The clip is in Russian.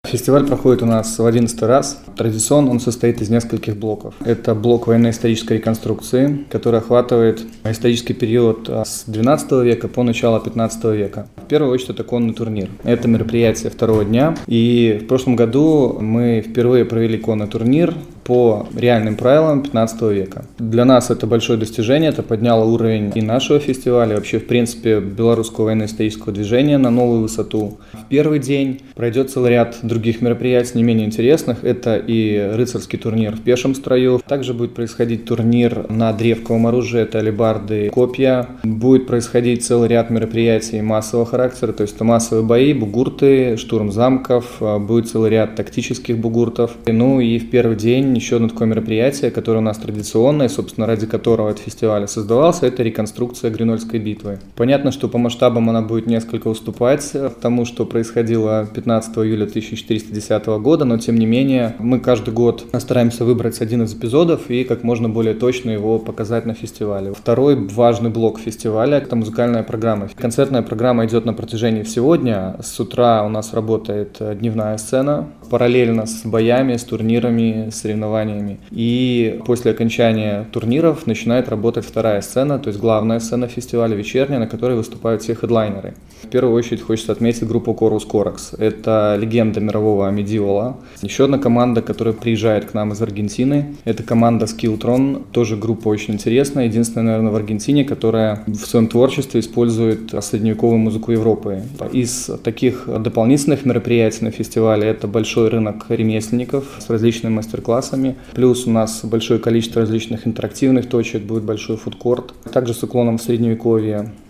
Фестиваль проходит у нас в 11-й раз. Традиционно он состоит из нескольких блоков. Это блок военно-исторической реконструкции, который охватывает исторический период с XII века по начало XV века. В первую очередь это конный турнир. Это мероприятие второго дня. И в прошлом году мы впервые провели конный турнир по реальным правилам XV века. Для нас это большое достижение, это подняло уровень и нашего фестиваля, и вообще, в принципе, белорусского военно-исторического движения на новую высоту. В первый день пройдет целый ряд других мероприятий, не менее интересных. Это и рыцарский турнир в пешем строю. Также будет происходить турнир на древковом оружии, это алебарды, копья. Будет происходить целый ряд мероприятий массового характера, то есть это массовые бои, бугурты, штурм замков, будет целый ряд тактических бугуртов. Ну и в первый день еще одно такое мероприятие, которое у нас традиционное, собственно, ради которого этот фестиваль создавался, это реконструкция Гринольской битвы. Понятно, что по масштабам она будет несколько уступать тому, что происходило 15 июля 1410 года, но тем не менее мы каждый год стараемся выбрать один из эпизодов и как можно более точно его показать на фестивале. Второй важный блок фестиваля – это музыкальная программа. Концертная программа идет на протяжении всего дня. С утра у нас работает дневная сцена, параллельно с боями, с турнирами, соревнованиями. И после окончания турниров начинает работать вторая сцена, то есть главная сцена фестиваля, вечерняя, на которой выступают все хедлайнеры. В первую очередь хочется отметить группу Корус Коракс. Это легенда мирового медиола. Еще одна команда, которая приезжает к нам из Аргентины, это команда Skilltron, тоже группа очень интересная, единственная, наверное, в Аргентине, которая в своем творчестве использует средневековую музыку Европы. Из таких дополнительных мероприятий на фестивале это большой рынок ремесленников с различными мастер-классами, плюс у нас большое количество различных интерактивных точек, будет большой фудкорт, также с уклоном в средневековье.